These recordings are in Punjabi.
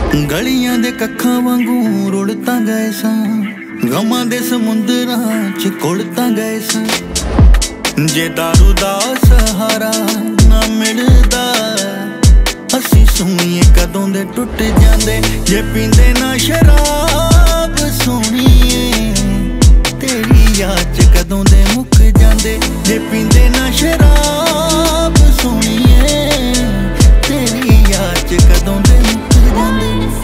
ਗਲੀਆਂ ਦੇ ਕੱਖਾਂ ਵਾਂਗੂ ਰੁੜ ਤਾਂ ਗਏ ਸਾਂ, ਗਮਾਂ ਦੇ ਸਮੁੰਦਰਾਂ ਚ ਘੁਲ ਤਾਂ ਗਏ ਸਾਂ। ਜੇ ਦਾਰੂ ਦਾ ਸਹਾਰਾ ਨਾ ਮਿਲਦਾ, ਅਸੀਂ ਸੋਹਣੀਏ ਕਦੋਂ ਦੇ ਟੁੱਟ ਜਾਂਦੇ। ਜੇ ਪੀਂਦੇ ਨਾ ਸ਼ਰਾਬ ਸੋਹਣੀਏ, ਤੇਰੀ ਯਾਦ ਚ ਕਦੋਂ ਦੇ ਮੁੱਕ ਜਾਂਦੇ। ਜੇ ਪੀਂਦੇ ਨਾ ਸ਼ਰਾਬ ਸੋਹਣੀਏ, ਤੇਰੀ ਯਾਦ ਚ ਕਦੋਂ ਦੇ ਮੁੱਕ ਜਾਂਦੇ।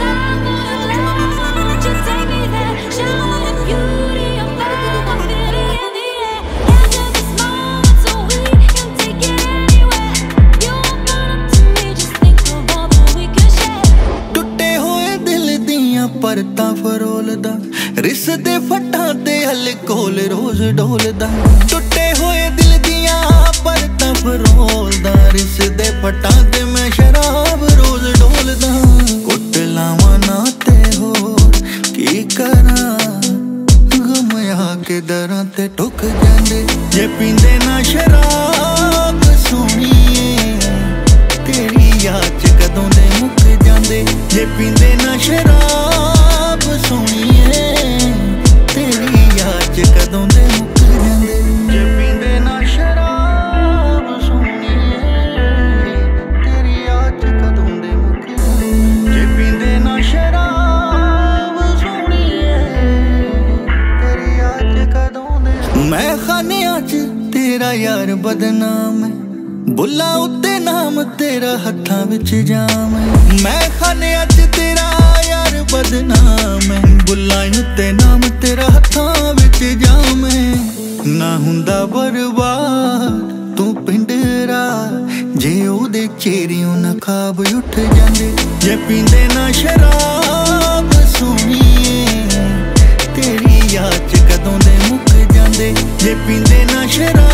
ਪਰਤਾਂ ਫਰੋਲਦਾ, ਰਿਸ ਦੇ ਫੱਟਾਂ ਤੇ ਅਲਕੋਹਲ ਰੋਜ਼ ਡੋਲਦਾ। ਟੁੱਟੇ ਹੋਏ ਦਿਲ ਦੀਆਂ ਪਰਤਾਂ ਫਰੋਲਦਾ, ਰਿਸ ਦੇ ਫੱਟਾਂ ਤੇ ਮੈਂ ਸ਼ਰਾਬ ਰੋਜ਼ ਡੋਲਦਾ। ਕੁੱਟ ਲਾਵਾਂ ਨਾ ਤੇ ਹੋਰ ਕੀ ਕਰਾਂ, ਗਮ ਆ ਕੇ ਦਰਾਂ ਤੇ ਟੁੱਕ ਜਾਂਦੇ। ਜੇ ਪੀਂਦੇ ਨਾ ਸ਼ਰਾਬ ਸੋਹਣੀਏ, ਤੇਰੀ ਯਾਦ ਚ ਕਦੋਂ ਦੇ ਮੁੱਕ ਜਾਂਦੇ। ਜੇ ਪੀਂਦੇ ਨਾ ਸ਼ਰਾਬ ਸੋਹਣੀਏ, ਤੇਰੀ ਯਾਦ ਚ ਕਦੋਂ ਦੇ ਮੁੱਕ ਜਾਂਦੇ। ਜੇ ਪੀਂਦੇ ਨਾ ਸ਼ਰਾਬ ਸੋਹਣੀਏ, ਤੇਰੀ ਯਾਦ ਚ ਕਦੋਂ ਦੇ ਮੁੱਕ ਜਾਂਦੇ। ਜੇ ਪੀਂਦੇ ਨਾ ਸ਼ਰਾਬ ਸੋਹਣੀਏ, ਤੇਰੀ ਯਾਦ ਚ ਕਦੋਂ ਦੇ। ਮੈਂ ਖਾਨਿਆਂ ਚ ਤੇਰਾ ਯਾਰ ਬਦਨਾਮ ਹੈ, ਬੁੱਲਾਂ ਉੱਤੇ ਨਾਮ ਤੇਰਾ ਹੱਥਾਂ ਵਿੱਚ ਜਾਮ ਹੈ। ਮੈਂ ਖਾਨਿਆਂ ਚ ਤੇਰਾ ਯਾਰ ਬਦਨਾਮ ਹੈ, ਬੁੱਲਾਂ ਉੱਤੇ ਨਾਮ ਤੇਰਾ ਹੱਥਾਂ ਵਿੱਚ ਜਾਮ ਹੈ। ਨਾ ਹੁੰਦਾ ਬਰਬਾਦ ਤੂੰ ਪਿੰਡਰਾ, ਜੇ ਉਹਦੇ ਚਿਹਰਿਓਂ ਨਾ ਖਾਬ ਉੱਠ ਜਾਂਦੇ। ਜੇ ਪੀਂਦੇ ਨਾ ਸ਼ਰਾਬ ਸੋਹਣੀਏ, ਤੇਰੀ ਯਾਦ ਚ ਕਦੋਂ ਦੇ ਮੁੱਕ ਜਾਂਦੇ। ਜੇ ਪੀਂਦੇ ਨਾ ਸ਼ਰਾਬ